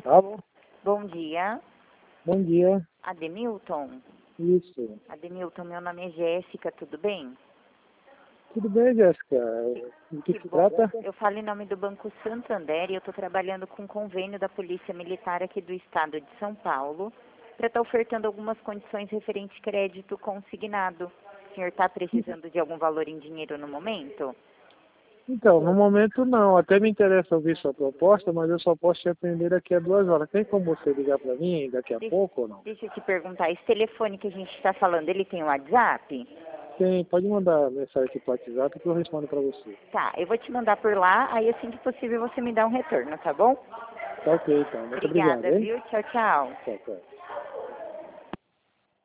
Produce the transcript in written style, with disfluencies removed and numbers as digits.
Alô? Bom dia, Bom dia. Ademilton. Isso. Ademilton, meu nome é Jéssica, tudo bem? Tudo bem, Jéssica? Do que se bom. trata? Eu falo em nome do Banco Santander e eu estou trabalhando com um convênio da Polícia Militar aqui do estado de São Paulo para estar ofertando algumas condições referentes crédito consignado. O senhor está precisando de algum valor em dinheiro no momento? Então, no momento não. Até me interessa ouvir sua proposta, mas eu só posso te atender daqui a 2 horas. Tem como você ligar para mim daqui a pouco ou não? Deixa eu te perguntar, esse telefone que a gente está falando, ele tem WhatsApp? Tem, pode mandar mensagem aqui para o WhatsApp que eu respondo para você. Tá, eu vou te mandar por lá, aí assim que possível você me dá um retorno, tá bom? Tá ok, então. Muito obrigado, Obrigada, hein? viu? Tchau, tchau. Tchau, tchau.